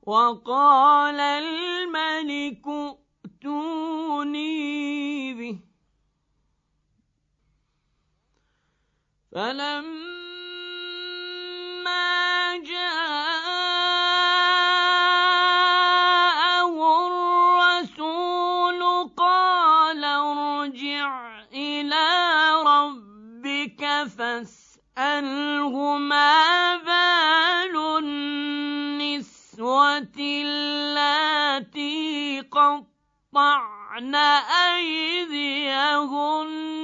وقال الملك ائتوني به. فلما جاءه الرسول قال ارجع إلى ربك فاسأله ما بال النسوة اللاتي قطعن أيديهن